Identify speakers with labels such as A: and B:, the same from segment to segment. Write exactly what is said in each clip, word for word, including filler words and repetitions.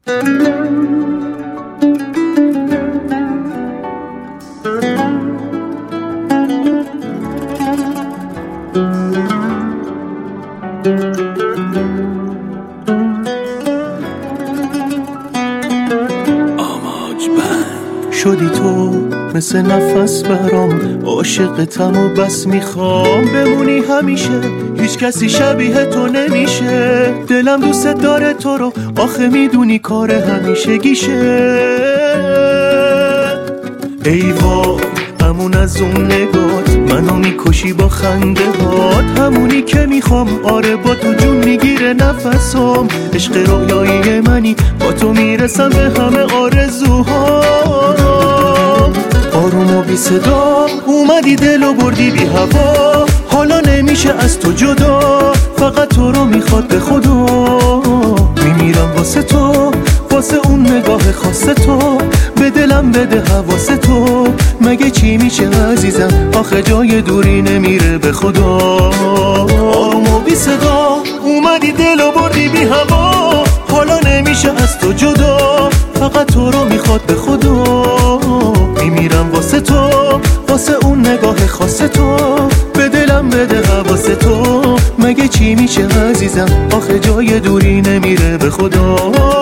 A: شدی تو مثل نفس برام، عاشقتم و بس میخوام بمونی همیشه، هیچ کسی شبیه تو نمیشه. دلم دوست داره تو رو، آخه میدونی کار همیشه گیشه. ای وای همون از اون نگات منو میکشی با خنده هات، همونی که میخوام، آره با تو جون میگیره نفسم. عشق رویایی منی، با تو میرسم به همه آرزوهام. آروم و بی صدا اومدی دلو بردی بی هوا، حالا نمیشه از تو جدا، فقط تو رو میخواد به خدا. میمیرم واسه تو، واسه اون نگاه خاص تو، به دلم بده حواس تو. مگه چی میشه عزیزم، آخه جای دوری نمیره به خدا. آروم و بی صدا اومدی دلو بردی بی هوا، حالا نمیشه از تو جدا، فقط تو رو میخواد به خدا. میمیرم واسه تو، واسه اون نگاه خاص تو، به دلم بده حواس تو. مگه چی میشه عزیزم، آخه جای دوری نمیره به خدا.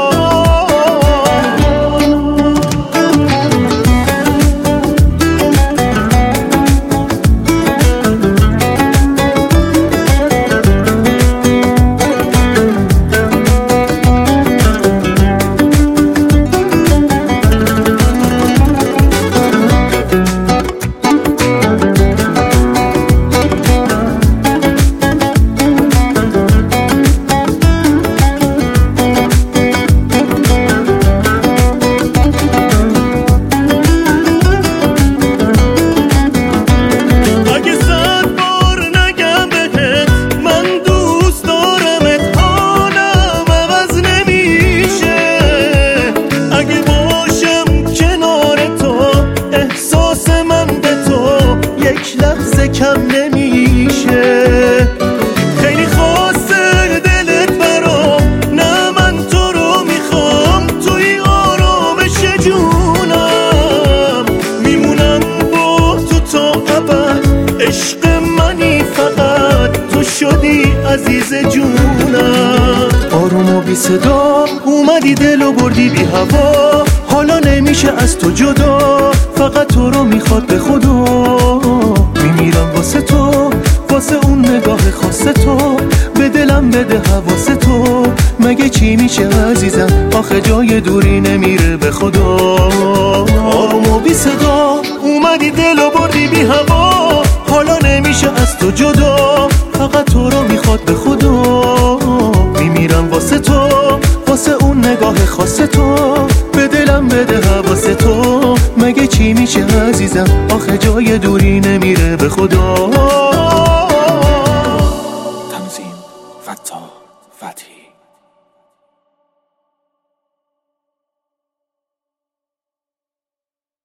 A: کم نمیشه، خیلی خاصه دلت برام، نه من تو رو میخوام، توی آرامش جونم، میمونم با تو تا ابد. عشق منی فقط تو شدی عزیز جونم. آروم و بی صدا اومدی دلو بردی بی هوا، حالا نمیشه از تو جدا، فقط تو رو میخواد به خدا. میمیرم واسه تو، واسه اون نگاه خاص تو، به دلم بده حواس تو. مگه چی میشه عزیزم، آخه جای دوری نمیره به خدا. آروم و بی صدا اومدی دلو بردی بی هوا، حالا نمیشه از تو جدا، فقط تو رو میخواد به خدا. میمیرم واسه تو، واسه اون نگاه خاص تو، به دلم بده حواس تو. مگه چی میشه عزیزم، آخه جای دوری نمیره به خدا.
B: تنظیم فتاح فتحی.